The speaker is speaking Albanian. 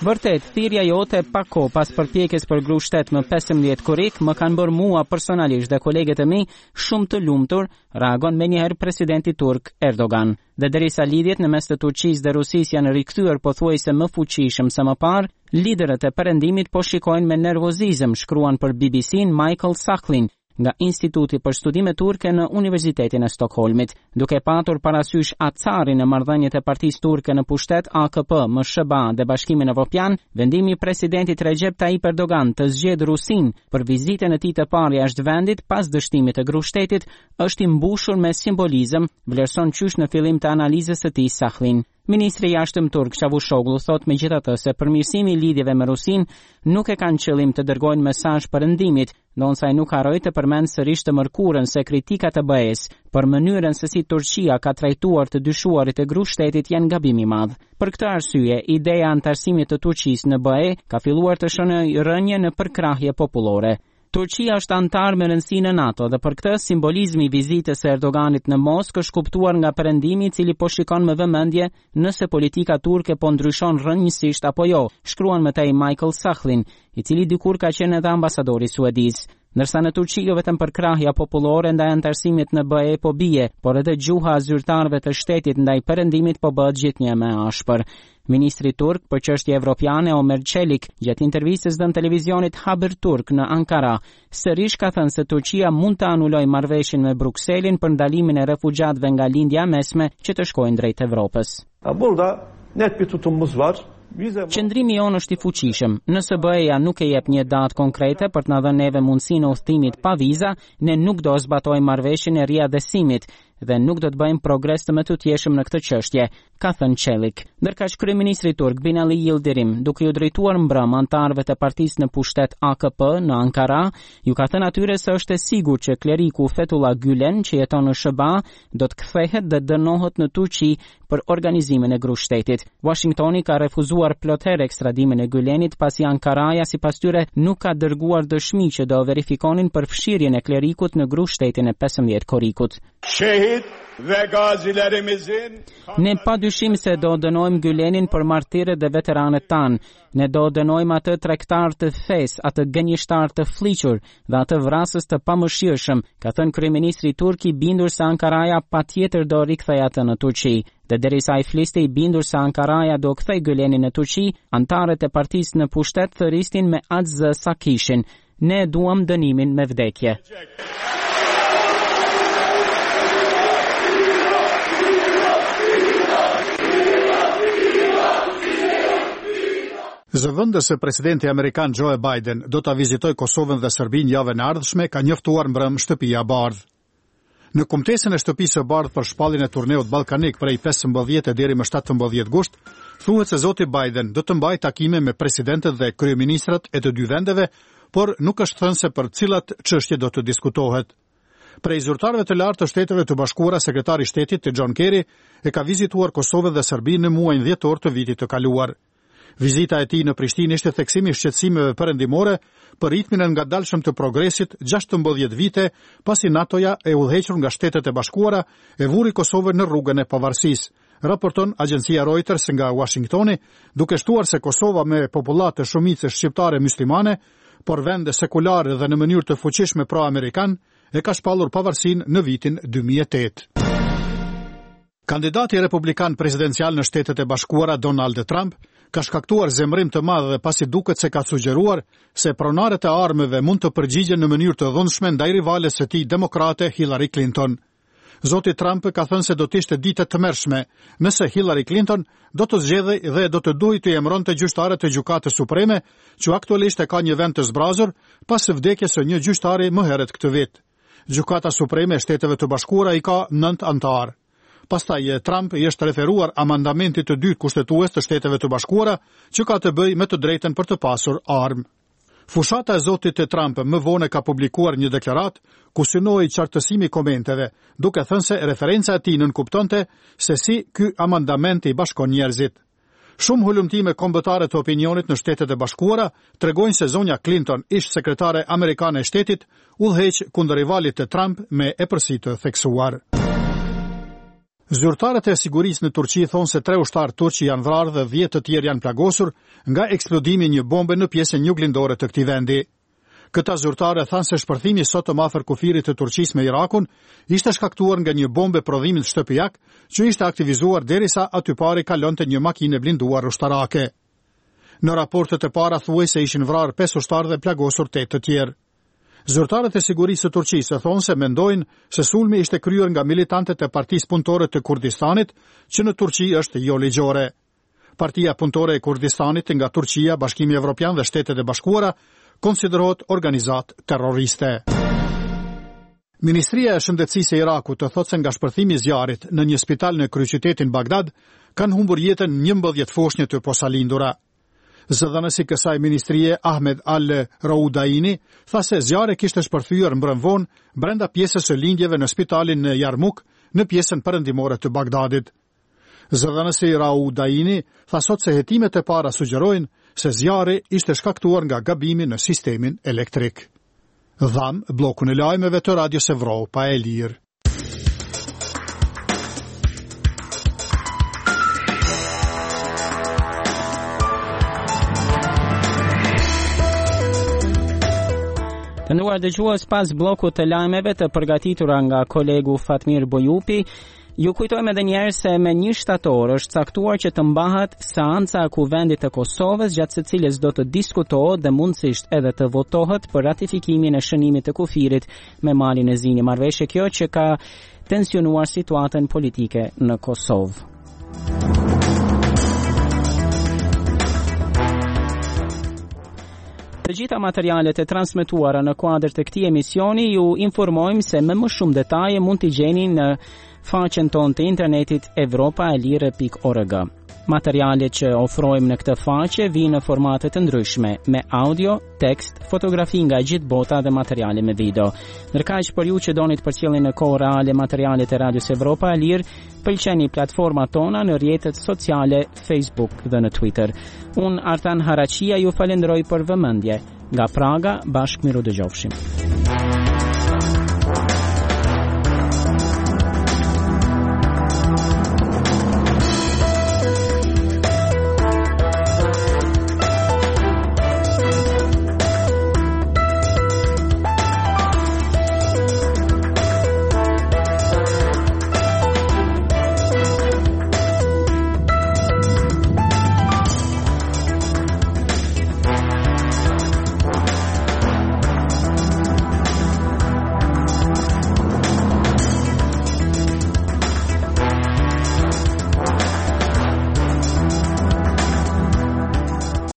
Vërtet, thirrja jote pa kohë pas përpjekjes për grushtet më 15 korrik më kanë bërë mua personalisht dhe kolegët e mi shumë të lumtur, reagon menjëherë presidenti turk Erdogan. Dhe derisa lidhjet në mes të Turqisë dhe Rusisë janë rikthyer pothuajse më fuqishëm se më parë, liderët e perëndimit po shikojnë me nervozizëm, shkruan për BBC-n Michael Sachlin nga Instituti për Studime Turke në Universitetin e Stockholmit, duke patur parasysh acarin në marrëdhëniet e Partisë Turke në pushtet AKP, MSHBA dhe Bashkimin Evropian, vendimi i presidentit Recep Tayyip Erdogan të zgjedhë Rusinë për vizitën e tij të parë jashtë vendit pas dështimit të grushtetit është i mbushur me simbolizëm, vlerëson qysh në fillim të analizës së tij Sachlin. Ministri i jashtëm turk Çavuşoğlu thot megjithatë se përmirësimi i lidhjeve me Rusinë nuk e kanë qëllim të dërgojnë mesazh perëndimit, ndonse ai nuk harroi të përmend sërish të mërkurën se kritikat e BE-s për mënyrën se si Turqia ka trajtuar të dyshuarit e grushtetit janë gabim i madh. Për këtë arsye, ideja e antarësimit të Turqisë në BE ka filluar të shënojë rënje në përkrahje popullore. Turqia është antar me rëndësi në NATO dhe për këtë simbolizmi i vizitës së Erdoganit në Moskë është kuptuar nga perëndimi i cili po shikon me vëmendje nëse politika turke po ndryshon rrënjësisht apo jo, shkruan më tej Michael Sachlin, i cili dikur ka qenë edhe ambasadori suediz. Ndërsa në Turqi jo vetëm përkrahja popullore ndaj antarësimit në BE po bie, por edhe gjuha e zyrtarëve të shtetit ndaj perëndimit po bëhet gjithnjë më ashpër. Ministri turk për çështje evropiane Omer Çelik, gjatë intervistës dhënë televizionit Haberturk në Ankara, sërish ka thënë se Turqia mund të anulojë marrëveshjen me Brukselin për ndalimin e refugjatëve nga lindja e mesme që të shkojnë drejt Evropës. Burada net bir tutumumuz var. Qëndrimi jonë është i fuqishëm. Nëse BE-ja nuk e jep një datë konkrete për të na dhënë neve mundësinë e udhëtimit pa viza, ne nuk do zbatojmë marrëveshjen e riadhesimit dhe nuk do të bëjmë progres të mëtutjeshëm në këtë çështje, ka thënë Çelik. Ndërkaq kryeministri turk Binali Yildirim, duke u drejtuar mbrëm antarëve të partisë në pushtet AKP në Ankara, ju ka thënë atyre se është e sigurt që kleriku Fethullah Gülen, që jeton në SHBA, do të kthehet dhe dënohet në Turqi për organizimin e grushtetit. Washingtoni ka refuzuar plotëherë ekstradimin e Gülenit pasi Ankaraja sipas tyre nuk ka dërguar dëshmi që do verifikonin përfshirjen e klerikut në grushtetin e 15 korrikut. Ne pa dyshim se do dënojmë Gülenin për martirët dhe veteranët tanë. Ne do dënojmë atë tregtar të fesë, atë gënjeshtar të fliqur dhe atë vrasës të pamëshirshëm, ka thënë kryeministri turk i bindur se Ankaraja patjetër do rikthejë atë në Turqi. Dhe derisa ai fliste i bindur se Ankaraja do kthej Gülenin në Turqi, antarët e partisë në pushtet thëristin me Atzë Sakishin. Ne duam dënimin me vdekje. Zëvendës se presidenti amerikan Joe Biden do ta vizitojë Kosovën dhe Serbinë javën e ardhshme, ka njoftuar mbrëm Shtëpia e Bardhë. Në kumtesën e Shtëpisë së Bardhë për shpalljen e turneut ballkanik prej 15 deri më 17 gusht, thuhet se zoti Biden do të mbajë takime me presidentët dhe kryeministrat e të dy vendeve, por nuk është thënë se për cilat çështje do të diskutohet. Prej zyrtarëve të lartë të Shteteve të Bashkuara, sekretari i shtetit John Kerry e ka vizituar Kosovën dhe Serbinë në muajin dhjetor të vitit të kaluar. Vizita e tij në Prishtinë ishte theksimi i shqetësimeve perëndimore për ritmin e ngadalshëm të progresit 16 vite pasi NATO-ja e udhëhequr nga Shtetet e Bashkuara e vuri Kosovën në rrugën e pavarësisë, raporton agjencia Reuters nga Washingtoni, duke shtuar se Kosova me popullatë të shumicës shqiptare muslimane, por vende sekulare dhe në mënyrë të fuqishme pro-amerikan, e ka shpallur pavarësinë në vitin 2008. Kandidati republikan presidencial në Shtetet e Bashkuara Donald Trump ka shkaktuar zemrim të madh dhe pasi duket se ka sugjeruar se pronarët e armëve mund të përgjigjen në mënyrë të dhunshme ndaj rivales së tij demokrate Hillary Clinton. Zoti Trump ka thënë se do të ishte ditë të tmerrshme nëse Hillary Clinton do të zgjedhej dhe do të duhej të emëronte gjyqtarët e Gjykatës Supreme, që aktualisht e ka një vend të zbrazur pas vdekjes së një gjyqtari më herët këtë vit. Gjykata Supreme e Shteteve të Bashkuara i ka 9 anëtar. Pastaj Trump i është referuar amandamentit të dytë kushtetues të Shteteve të Bashkuara, që ka të bëjë me të drejtën për të pasur armë. Fushata e zotit të Trump më vonë ka publikuar një deklaratë ku synoi qartësimi komenteve, duke thënë se referenca e tij nënkuptonte se si ky amandament i bashkon njerëzit. Shumë hulumtime kombëtare të opinionit në Shtetet e Bashkuara tregojnë se zonja Clinton, ish sekretare amerikane e shtetit, udhëheq kundër rivalit të Trump me epërsi të theksuar. Zyrtarët e sigurisë në Turqi thonë se 3 ushtarë turqi janë vrarë dhe 10 të tjerë janë plagosur nga eksplodimi një bombe në pjesën juglindore të këtij vendi. Këta zyrtarë thanë se shpërthimi sotëm afër kufirit të Turqisë me Irakun ishte shkaktuar nga një bombe prodhimit shtëpiak që ishte aktivizuar derisa aty pari kalonte një makinë blinduar ushtarake. Në raportet e para thuaj se ishin vrarë 5 ushtarë dhe plagosur 8 të tjerë. Zyrtarët e sigurisë së Turqisë thonë se mendojnë se sulmi ishte kryer nga militantët e Partisë Punëtore të Kurdistanit, që në Turqi është jo ligjore. Partia Punëtore e Kurdistanit nga Turqia, Bashkimi Evropian dhe Shtetet e Bashkuara konsiderohet organizatë terroriste. Ministria e Shëndetësisë e Irakut thotë se nga shpërthimi i zjarrit në një spital në kryeqytetin Bagdad kanë humbur jetën 11 foshnjë të posalindura. Zëdhënësi kësaj ministrie Ahmed al-Roudaini tha se zjarri kishte shpërthyer mbrëmvon brenda pjesës së lindjeve në spitalin në Yarmouk në pjesën perëndimore të Bagdadit. Zëdhënësi Roudaini tha sot se hetimet e para sugjerojnë se zjarri ishte shkaktuar nga gabimi në sistemin elektrik. Dham bllokun e lajmeve të Radios Evropa e Lirë. Të nderuar dëgjues, pas bllokut të lajmeve të përgatitura nga kolegu Fatmir Bojupi, ju kujtojmë edhe njerë se me 1 shtator është caktuar që të mbahet seanca e Kuvendit të Kosovës, gjatë së cilës do të diskutohet dhe mundësisht edhe të votohet për ratifikimin e shënimit të kufirit me Malin e Zi. Marrëveshje kjo që ka tensionuar situatën politike në Kosovë. Të gjitha materialet e transmetuara në kuadër të këtij emisioni ju informojmë se me më shumë detaje mund t'i gjeni në faqen tonë të internetit evropaelire.org. Materialet që ofrojmë në këtë faqe vijnë në formate të ndryshme, me audio, tekst, fotografi nga gjithë bota dhe materiale me video. Ndërkaq për ju që doni të përcjellni në kohë reale materialet e Radios Evropa e Lirë, pëlqeni platformat tona në rrjetet sociale Facebook dhe në Twitter. Unë Artan Haraqia ju falenderoj për vëmendje. Nga Praga, bashkë miru dëgjofshim.